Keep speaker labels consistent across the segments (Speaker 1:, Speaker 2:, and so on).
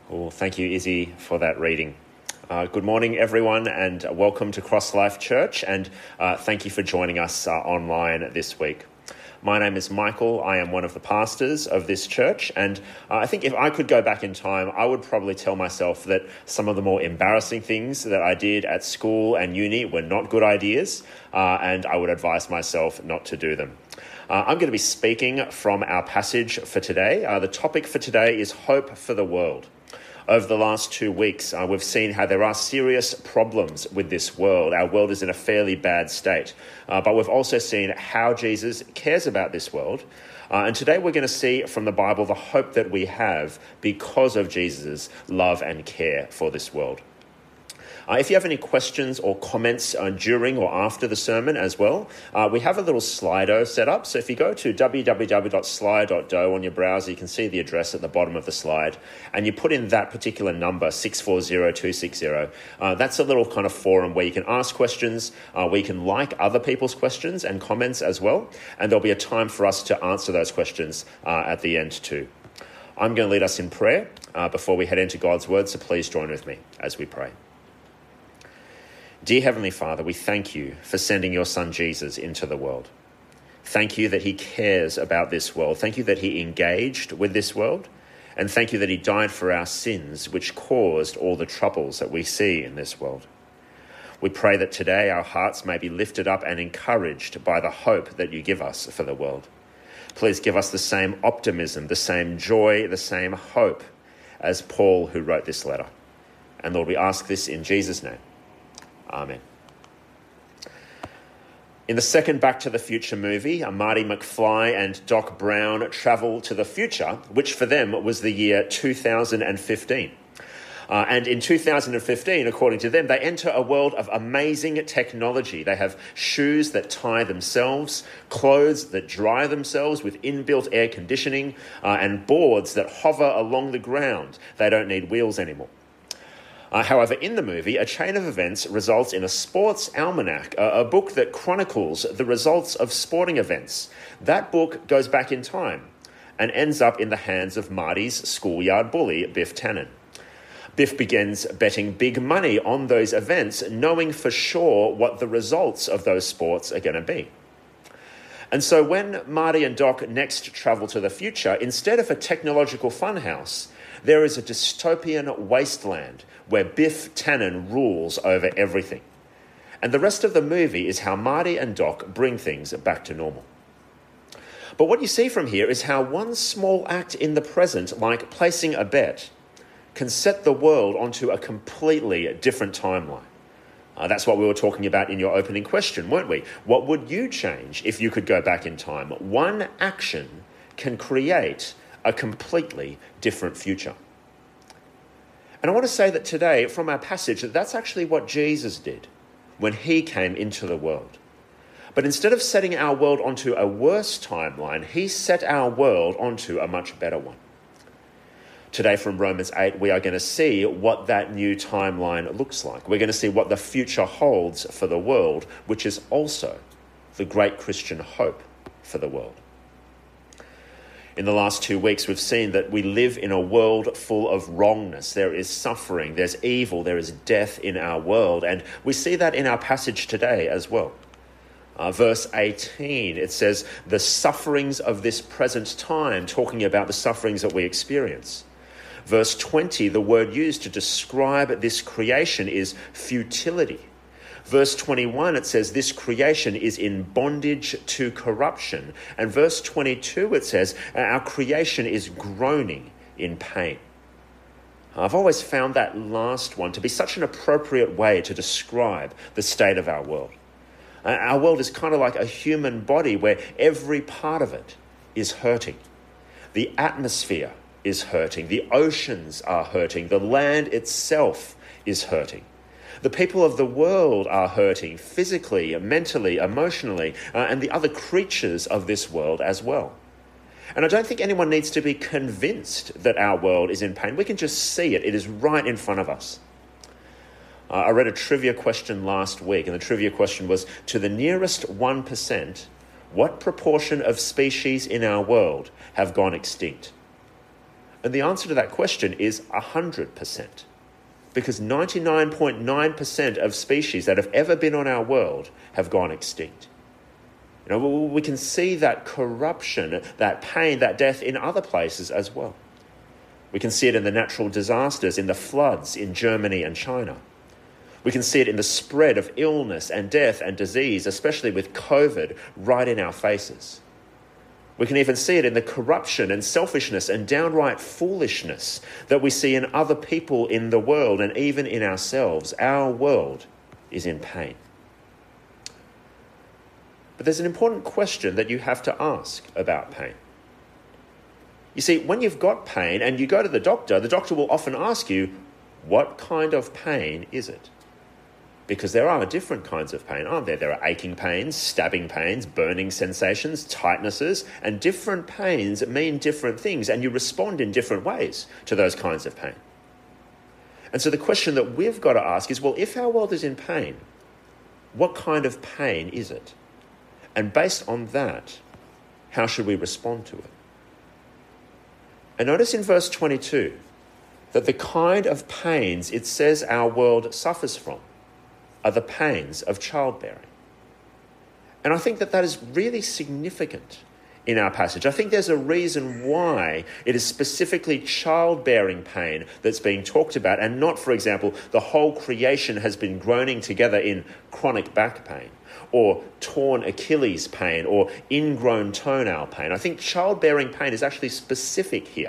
Speaker 1: Well, thank you, Izzy, for that reading. Good morning, everyone, and welcome to Cross Life Church, and thank you for joining us online this week. My name is Michael. I am one of the pastors of this church, and I think if I could go back in time, I would probably tell myself that some of the more embarrassing things that I did at school and uni were not good ideas, and I would advise myself not to do them. I'm going to be speaking from our passage for today. The topic for today is hope for the world. Over the last 2 weeks, we've seen how there are serious problems with this world. Our world is in a fairly bad state. But we've also seen how Jesus cares about this world. And today we're going to see from the Bible the hope that we have because of Jesus' love and care for this world. If you have any questions or comments during or after the sermon as well, we have a little Slido set up. So if you go to www.slido.do on your browser, you can see the address at the bottom of the slide, and you put in that particular number, 640260. That's a little kind of forum where you can ask questions, where you can like other people's questions and comments as well, and there'll be a time for us to answer those questions at the end too. I'm going to lead us in prayer before we head into God's word, so please join with me as we pray. Dear Heavenly Father, we thank you for sending your Son Jesus into the world. Thank you that he cares about this world. Thank you that he engaged with this world. And thank you that he died for our sins, which caused all the troubles that we see in this world. We pray that today our hearts may be lifted up and encouraged by the hope that you give us for the world. Please give us the same optimism, the same joy, the same hope as Paul, who wrote this letter. And Lord, we ask this in Jesus' name. Amen. In the second Back to the Future movie, Marty McFly and Doc Brown travel to the future, which for them was the year 2015. And in 2015, according to them, they enter a world of amazing technology. They have shoes that tie themselves, clothes that dry themselves with inbuilt air conditioning, and boards that hover along the ground. They don't need wheels anymore. However, in the movie, a chain of events results in a sports almanac, a book that chronicles the results of sporting events. That book goes back in time and ends up in the hands of Marty's schoolyard bully, Biff Tannen. Biff begins betting big money on those events, knowing for sure what the results of those sports are going to be. And so when Marty and Doc next travel to the future, instead of a technological funhouse, there is a dystopian wasteland where Biff Tannen rules over everything. And the rest of the movie is how Marty and Doc bring things back to normal. But what you see from here is how one small act in the present, like placing a bet, can set the world onto a completely different timeline. That's what we were talking about in your opening question, weren't we? What would you change if you could go back in time? One action can create a completely different future. And I want to say that today, from our passage, that that's actually what Jesus did when he came into the world. But instead of setting our world onto a worse timeline, he set our world onto a much better one. Today from Romans 8, we are going to see what that new timeline looks like. We're going to see what the future holds for the world, which is also the great Christian hope for the world. In the last 2 weeks, we've seen that we live in a world full of wrongness. There is suffering, there's evil, there is death in our world. And we see that in our passage today as well. Verse 18, it says, the sufferings of this present time, talking about the sufferings that we experience. Verse 20, the word used to describe this creation is futility. Verse 21, it says this creation is in bondage to corruption. And verse 22, it says our creation is groaning in pain. I've always found that last one to be such an appropriate way to describe the state of our world. Our world is kind of like a human body where every part of it is hurting. The atmosphere is hurting. The oceans are hurting. The land itself is hurting. The people of the world are hurting physically, mentally, emotionally, and the other creatures of this world as well. And I don't think anyone needs to be convinced that our world is in pain. We can just see it. It is right in front of us. I read a trivia question last week, and the trivia question was, to the nearest 1%, what proportion of species in our world have gone extinct? And the answer to that question is 100%. Because 99.9% of species that have ever been on our world have gone extinct. We can see that corruption, that pain, that death in other places as well. We can see it in the natural disasters, in the floods in Germany and China. We can see it in the spread of illness and death and disease, especially with COVID, right in our faces. We can even see it in the corruption and selfishness and downright foolishness that we see in other people in the world and even in ourselves. Our world is in pain. But there's an important question that you have to ask about pain. You see, when you've got pain and you go to the doctor will often ask you, what kind of pain is it? Because there are different kinds of pain, aren't there? There are aching pains, stabbing pains, burning sensations, tightnesses, and different pains mean different things, and you respond in different ways to those kinds of pain. And so the question that we've got to ask is, well, if our world is in pain, what kind of pain is it? And based on that, how should we respond to it? And notice in verse 22 that the kind of pains it says our world suffers from are the pains of childbearing. And I think that is really significant in our passage. I think there's a reason why it is specifically childbearing pain that's being talked about, and not, for example, the whole creation has been groaning together in chronic back pain, or torn Achilles pain, or ingrown toenail pain. I think childbearing pain is actually specific here.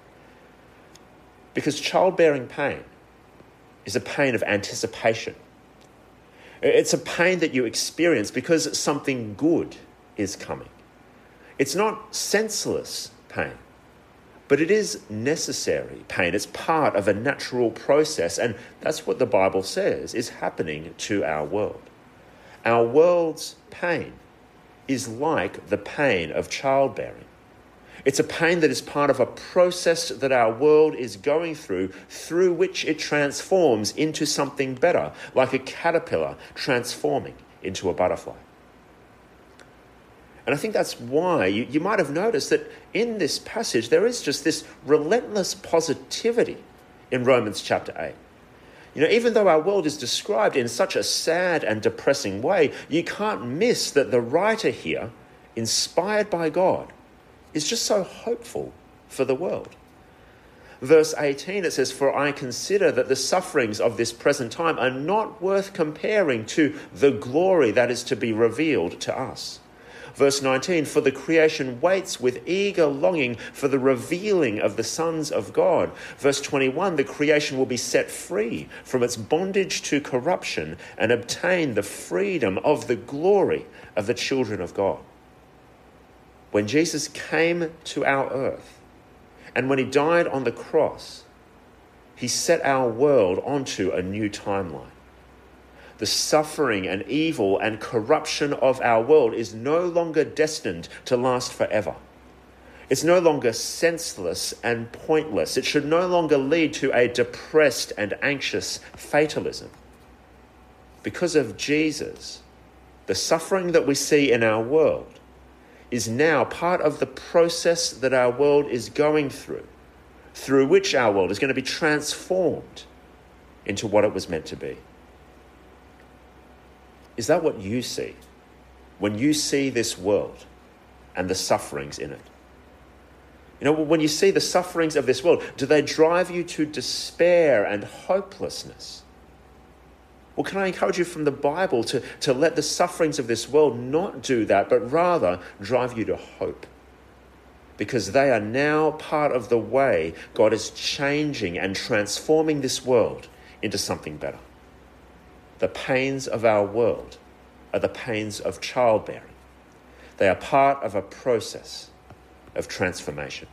Speaker 1: Because childbearing pain is a pain of anticipation. It's a pain that you experience because something good is coming. It's not senseless pain, but it is necessary pain. It's part of a natural process, and that's what the Bible says is happening to our world. Our world's pain is like the pain of childbearing. It's a pain that is part of a process that our world is going through which it transforms into something better, like a caterpillar transforming into a butterfly. And I think that's why you might have noticed that in this passage there is just this relentless positivity in Romans chapter 8. Even though our world is described in such a sad and depressing way, you can't miss that the writer here, inspired by God, is just so hopeful for the world. Verse 18, it says, "For I consider that the sufferings of this present time are not worth comparing to the glory that is to be revealed to us." Verse 19, "For the creation waits with eager longing for the revealing of the sons of God." Verse 21, "The creation will be set free from its bondage to corruption and obtain the freedom of the glory of the children of God." When Jesus came to our earth and when he died on the cross, he set our world onto a new timeline. The suffering and evil and corruption of our world is no longer destined to last forever. It's no longer senseless and pointless. It should no longer lead to a depressed and anxious fatalism. Because of Jesus, the suffering that we see in our world is now part of the process that our world is going through which our world is going to be transformed into what it was meant to be. Is that what you see when you see this world and the sufferings in it? When you see the sufferings of this world, do they drive you to despair and hopelessness? Well, can I encourage you from the Bible to let the sufferings of this world not do that, but rather drive you to hope? Because they are now part of the way God is changing and transforming this world into something better. The pains of our world are the pains of childbearing. They are part of a process of transformation.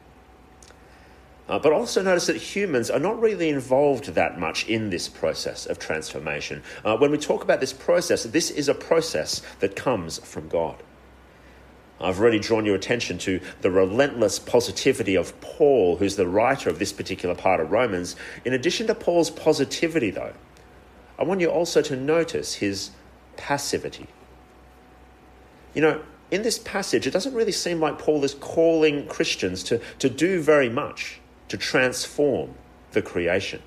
Speaker 1: But also notice that humans are not really involved that much in this process of transformation. When we talk about this process, this is a process that comes from God. I've already drawn your attention to the relentless positivity of Paul, who's the writer of this particular part of Romans. In addition to Paul's positivity, though, I want you also to notice his passivity. In this passage, it doesn't really seem like Paul is calling Christians to do very much to transform the creation.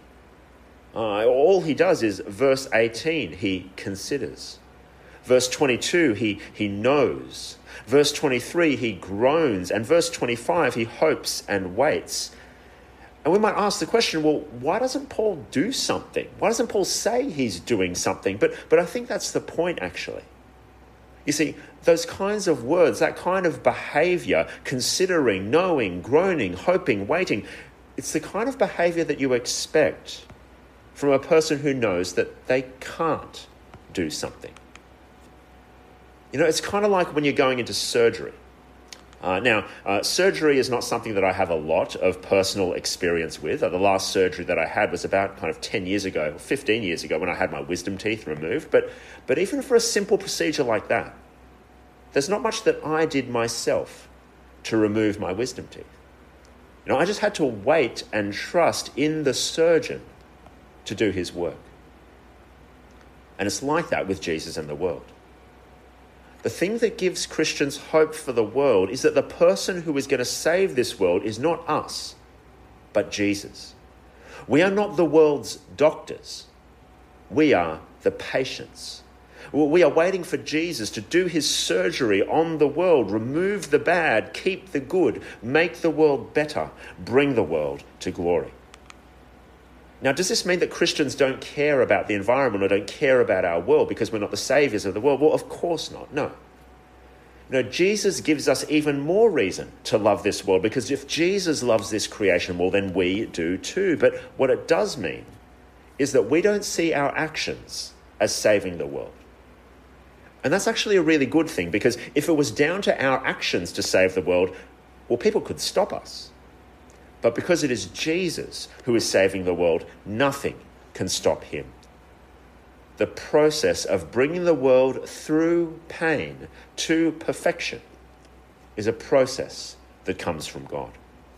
Speaker 1: All he does is, verse 18, he considers. Verse 22, he knows. Verse 23, he groans. And verse 25, he hopes and waits. And we might ask the question, well, why doesn't Paul do something? Why doesn't Paul say he's doing something? But I think that's the point, actually. You see, those kinds of words, that kind of behavior, considering, knowing, groaning, hoping, waiting, it's the kind of behavior that you expect from a person who knows that they can't do something. You know, it's kind of like when you're going into surgery. Surgery is not something that I have a lot of personal experience with. The last surgery that I had was about kind of 10 years ago, 15 years ago, when I had my wisdom teeth removed. But even for a simple procedure like that, there's not much that I did myself to remove my wisdom teeth. You know, I just had to wait and trust in the surgeon to do his work. And it's like that with Jesus and the world. The thing that gives Christians hope for the world is that the person who is going to save this world is not us, but Jesus. We are not the world's doctors. We are the patients. We are waiting for Jesus to do his surgery on the world, remove the bad, keep the good, make the world better, bring the world to glory. Now, does this mean that Christians don't care about the environment or don't care about our world because we're not the saviors of the world? Well, of course not. No. No, Jesus gives us even more reason to love this world, because if Jesus loves this creation, well, then we do too. But what it does mean is that we don't see our actions as saving the world. And that's actually a really good thing, because if it was down to our actions to save the world, well, people could stop us. But because it is Jesus who is saving the world, nothing can stop him. The process of bringing the world through pain to perfection is a process that comes from God.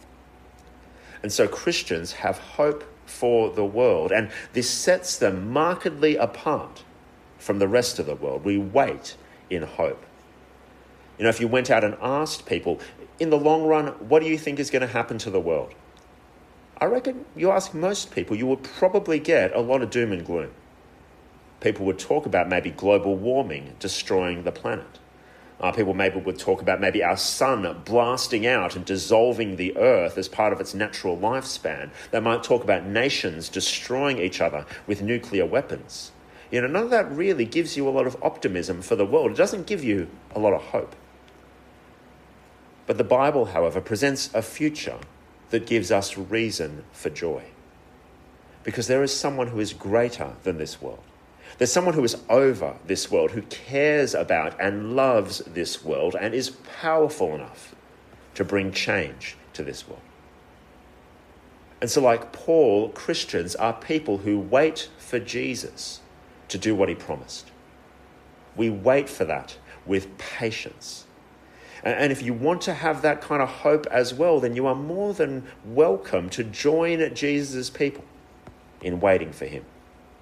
Speaker 1: And so Christians have hope for the world, and this sets them markedly apart from the rest of the world. We wait in hope. You know, if you went out and asked people, in the long run, what do you think is going to happen to the world? I reckon you ask most people, you would probably get a lot of doom and gloom. People would talk about maybe global warming destroying the planet. People maybe would talk about maybe our sun blasting out and dissolving the earth as part of its natural lifespan. They might talk about nations destroying each other with nuclear weapons. You know, none of that really gives you a lot of optimism for the world. It doesn't give you a lot of hope. But the Bible, however, presents a future that gives us reason for joy. Because there is someone who is greater than this world. There's someone who is over this world, who cares about and loves this world and is powerful enough to bring change to this world. And so, like Paul, Christians are people who wait for Jesus to do what he promised. We wait for that with patience. And if you want to have that kind of hope as well, then you are more than welcome to join Jesus' people in waiting for him.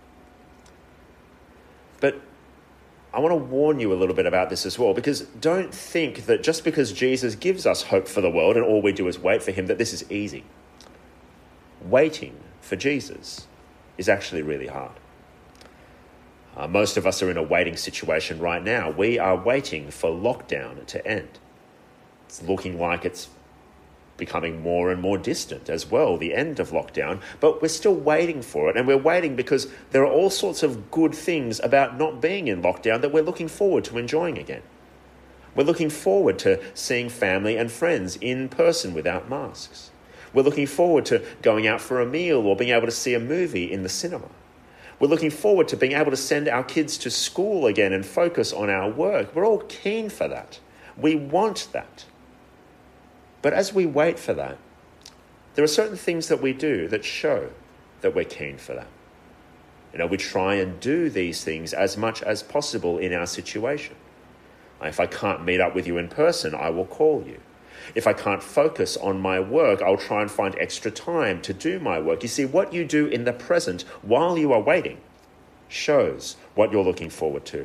Speaker 1: But I want to warn you a little bit about this as well, because don't think that just because Jesus gives us hope for the world and all we do is wait for him, that this is easy. Waiting for Jesus is actually really hard. Most of us are in a waiting situation right now. We are waiting for lockdown to end. It's looking like it's becoming more and more distant as well, the end of lockdown, but we're still waiting for it. And we're waiting because there are all sorts of good things about not being in lockdown that we're looking forward to enjoying again. We're looking forward to seeing family and friends in person without masks. We're looking forward to going out for a meal or being able to see a movie in the cinema. We're looking forward to being able to send our kids to school again and focus on our work. We're all keen for that. We want that. But as we wait for that, there are certain things that we do that show that we're keen for that. You know, we try and do these things as much as possible in our situation. If I can't meet up with you in person, I will call you. If I can't focus on my work, I'll try and find extra time to do my work. You see, what you do in the present while you are waiting shows what you're looking forward to.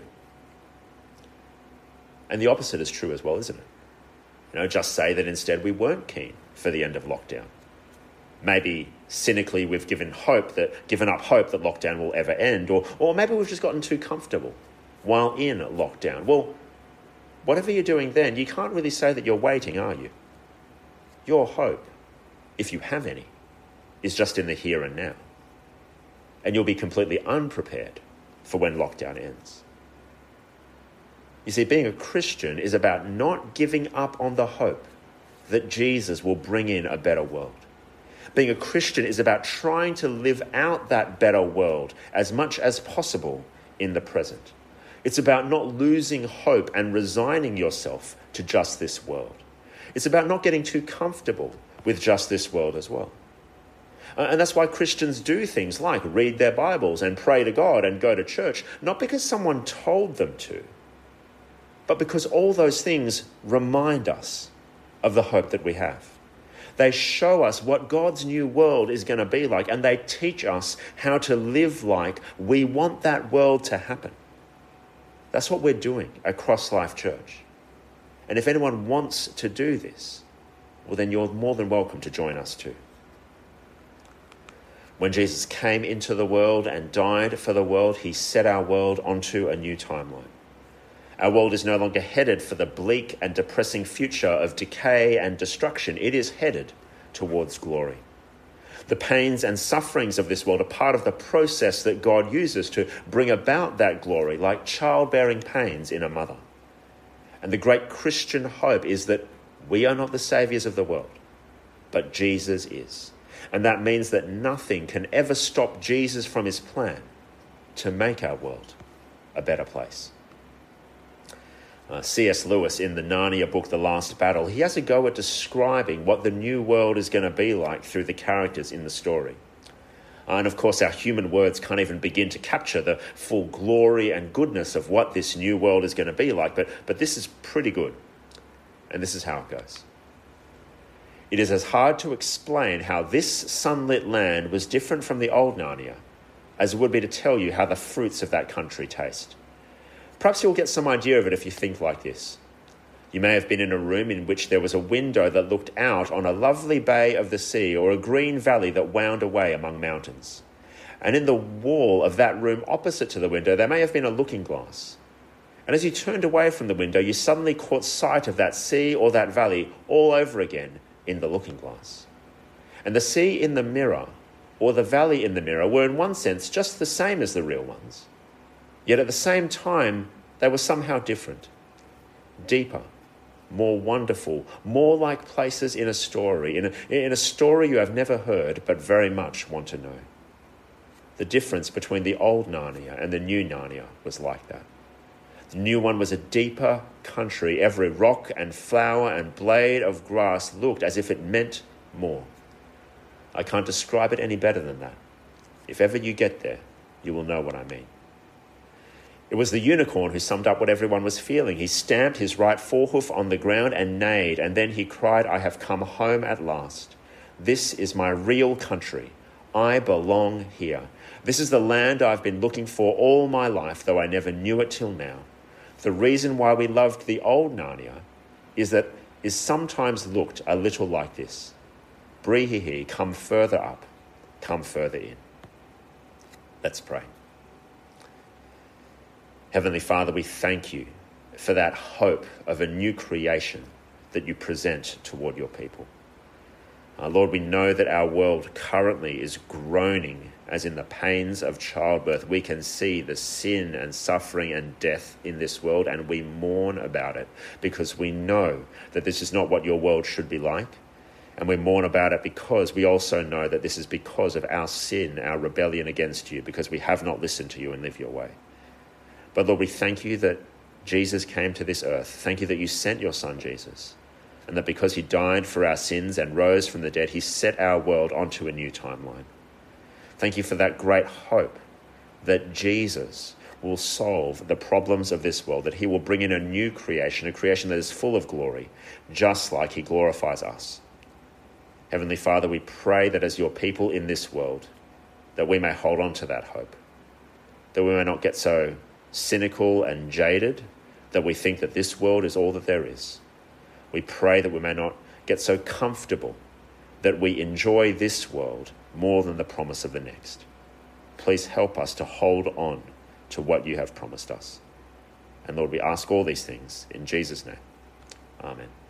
Speaker 1: And the opposite is true as well, isn't it? You know, just say that instead we weren't keen for the end of lockdown. Maybe cynically we've given up hope that lockdown will ever end, or maybe we've just gotten too comfortable while in lockdown. Well, whatever you're doing then, you can't really say that you're waiting, are you? Your hope, if you have any, is just in the here and now. And you'll be completely unprepared for when lockdown ends. You see, being a Christian is about not giving up on the hope that Jesus will bring in a better world. Being a Christian is about trying to live out that better world as much as possible in the present. It's about not losing hope and resigning yourself to just this world. It's about not getting too comfortable with just this world as well. And that's why Christians do things like read their Bibles and pray to God and go to church, not because someone told them to, but because all those things remind us of the hope that we have. They show us what God's new world is going to be like, and they teach us how to live like we want that world to happen. That's what we're doing at Cross Life Church. And if anyone wants to do this, well, then you're more than welcome to join us too. When Jesus came into the world and died for the world, he set our world onto a new timeline. Our world is no longer headed for the bleak and depressing future of decay and destruction. It is headed towards glory. The pains and sufferings of this world are part of the process that God uses to bring about that glory, like childbearing pains in a mother. And the great Christian hope is that we are not the saviours of the world, but Jesus is. And that means that nothing can ever stop Jesus from his plan to make our world a better place. C.S. Lewis, in the Narnia book, The Last Battle, he has a go at describing what the new world is going to be like through the characters in the story. And of course, our human words can't even begin to capture the full glory and goodness of what this new world is going to be like, but this is pretty good. And this is how it goes. It is as hard to explain how this sunlit land was different from the old Narnia as it would be to tell you how the fruits of that country taste. Perhaps you'll get some idea of it if you think like this. You may have been in a room in which there was a window that looked out on a lovely bay of the sea or a green valley that wound away among mountains. And in the wall of that room opposite to the window, there may have been a looking glass. And as you turned away from the window, you suddenly caught sight of that sea or that valley all over again in the looking glass. And the sea in the mirror or the valley in the mirror were in one sense just the same as the real ones. Yet at the same time, they were somehow different, deeper, more wonderful, more like places in a story, in a story you have never heard but very much want to know. The difference between the old Narnia and the new Narnia was like that. The new one was a deeper country. Every rock and flower and blade of grass looked as if it meant more. I can't describe it any better than that. If ever you get there, you will know what I mean. It was the unicorn who summed up what everyone was feeling. He stamped his right forehoof on the ground and neighed, and then he cried, "I have come home at last. This is my real country. I belong here. This is the land I've been looking for all my life, though I never knew it till now." The reason why we loved the old Narnia is sometimes looked a little like this. Brihihi, come further up, come further in. Let's pray. Heavenly Father, we thank you for that hope of a new creation that you present toward your people. Lord, we know that our world currently is groaning as in the pains of childbirth. We can see the sin and suffering and death in this world, and we mourn about it because we know that this is not what your world should be like. And we mourn about it because we also know that this is because of our sin, our rebellion against you, because we have not listened to you and lived your way. But Lord, we thank you that Jesus came to this earth. Thank you that you sent your son, Jesus, and that because he died for our sins and rose from the dead, he set our world onto a new timeline. Thank you for that great hope that Jesus will solve the problems of this world, that he will bring in a new creation, a creation that is full of glory, just like he glorifies us. Heavenly Father, we pray that as your people in this world, that we may hold on to that hope, that we may not get so cynical and jaded that we think that this world is all that there is. We pray that we may not get so comfortable that we enjoy this world more than the promise of the next. Please help us to hold on to what you have promised us. And Lord, we ask all these things in Jesus' name. Amen.